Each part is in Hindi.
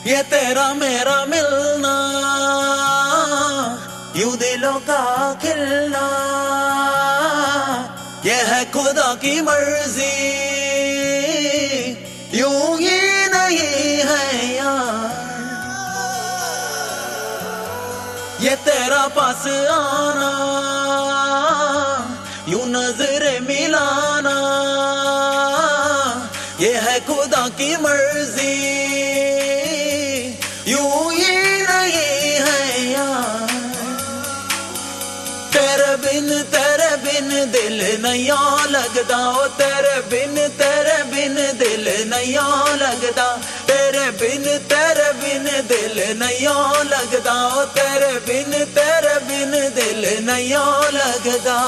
ये तेरा मेरा मिलना, यूं दिलों का खिलना, ये है खुदा की मर्जी, यूं ही नहीं है यार। ये तेरा पास आना, यूं नजरें मिलाना, ये है खुदा की मर्जी, यूं ही नहीं है यार। तेरे बिन दिल नहीं लगदा, ओ तेरे बिन दिल नहीं लगदा, तेरे बिन दिल नहीं लगदा, ओ तेरे बिन दिल नहीं लगदा।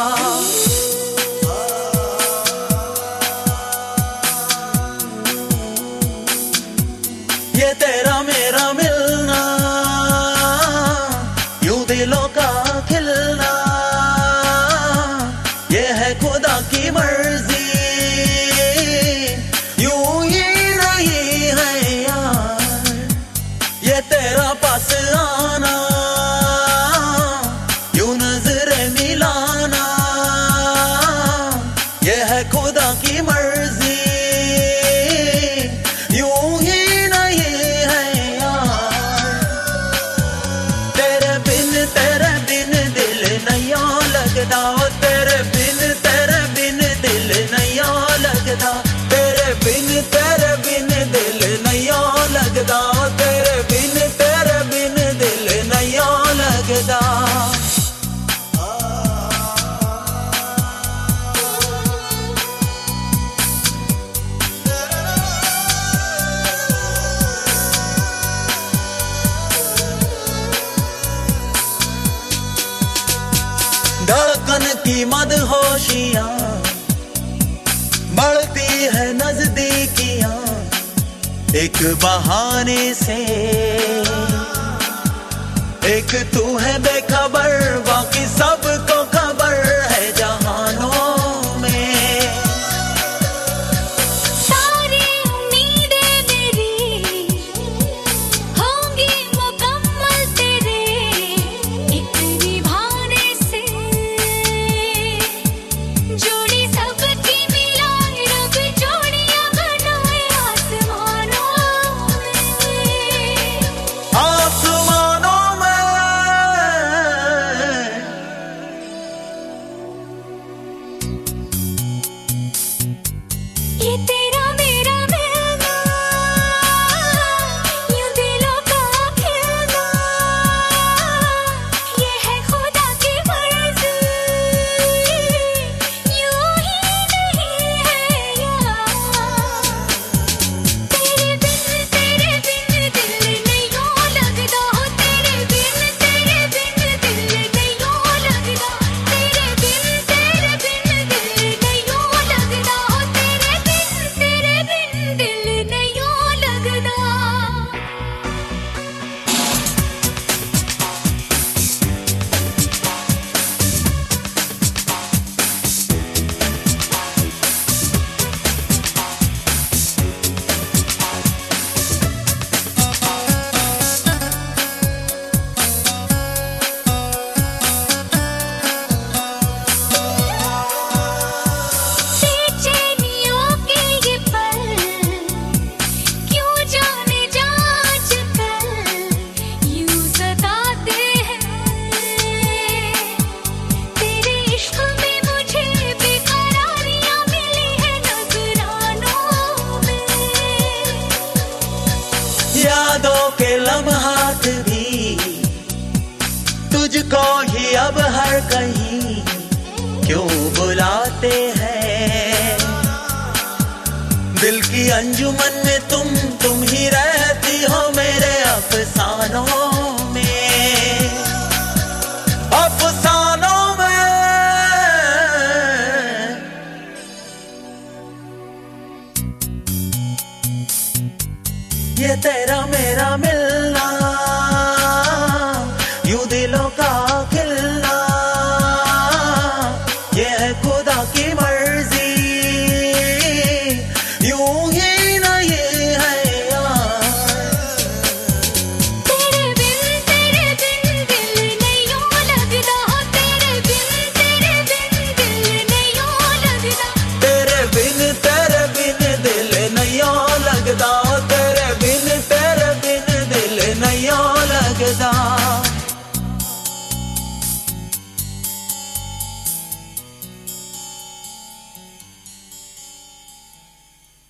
ये तेरा मेरा मिलना, यूं दिलों का खिलना, ये है खुदा की मर्जी, यूं ही नहीं है यार। ये तेरा पास आना, यूं नजरें मिलाना, ये है खुदा की मर्जी, यूं ही नहीं है यार। तेरे बिन दिल नहीं लगदा, तेरे बिन दिल नहीं लगदा, तेरे बिन दिल नहीं लगदा, तेरे बिन दिल नहीं लगदा। धड़कन की मदहोशियां बढ़ती है नजदीकियां, एक बहाने से, एक तू है बेखबर, बाकी सबको खबर है जहानों में। सारी उम्मीदें मेरी होंगी मुकम्मल तेरे एक निभाने से, जोड़ी सबकी मिलाए रब जोड़ियां बनाए आसमानों में। आसमानों में ये तेरा मेरा मिलना, यूं दिलों का खिलना, ये है खुदा की मर्जी, यूं ही नहीं है यार। तेरे बिन दिल नहीं लगदा, तेरे बिन दिल नहीं लगदा, तेरे बिन दिल नहीं लगदा, तेरे बिन दिल नहीं लगदा। बेचैनियों के ये पल क्यों जाने आजकल यूं सताते हैं। तेरे इश्क में मुझे बेकरारियां मिली है नजरानों में। यादों के लम्हात भी तुझको ही अब हर कहीं क्यों बुलाते हैं। दिल की अंजुमन में तुम ही रहती हो मेरे अफसानों में, अफसानों में। ये तेरा मेरा मिलना,